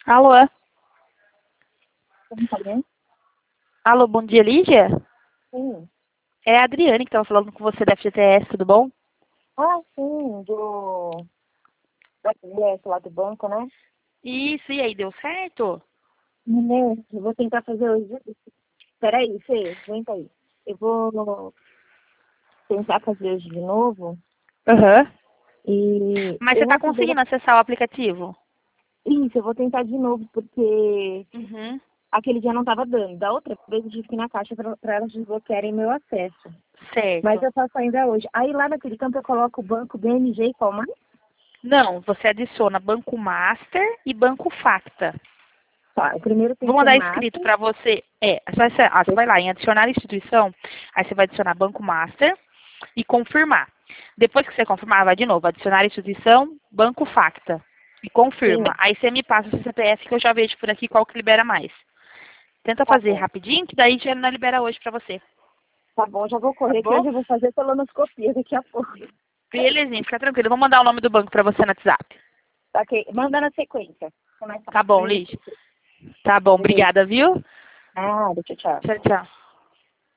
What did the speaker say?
Alô? Tá bem? Alô, bom dia, Lígia? Sim. É a Adriane que estava falando com você da FGTS, tudo bom? Ah, sim, da FGTS lá do banco, né? Isso, e aí, deu certo? Mulher, eu vou tentar fazer hoje. Peraí, Fê, aguenta aí. Eu vou tentar fazer hoje de novo Aham. e Mas você eu tá vou fazer. conseguindo acessar o aplicativo? Isso, eu vou tentar de novo, porque Uhum. aquele dia não tava dando. Da outra vez eu tive que ir na caixa pra elas desbloquearem meu acesso. Mas Certo. eu faço ainda hoje. Aí lá naquele campo eu coloco o banco BMG e qual mais? Não, você adiciona Banco Master e Banco Facta. Tá, o primeiro tem Vou que ser mandar escrito Master. para você. Você vai lá em adicionar instituição, aí você vai adicionar Banco Master e confirmar. Depois que você confirmar, vai de novo, adicionar instituição, Banco Facta. E Sim, confirma. Aí você me passa o seu CPF que eu já vejo por aqui qual que libera mais. Tenta tá fazer bom. rapidinho, que daí já não libera hoje pra você. Tá bom, já vou Tá correr que bom? hoje eu vou fazer colonoscopia daqui a pouco. Belezinha, fica tranquilo. Eu vou mandar o nome do banco pra você no WhatsApp. Tá, ok, manda na sequência. Fica mais Tá fácil. bom, Liz? Tá bom, Beijo. obrigada, viu? Ah, tchau, tchau. Tchau, tchau.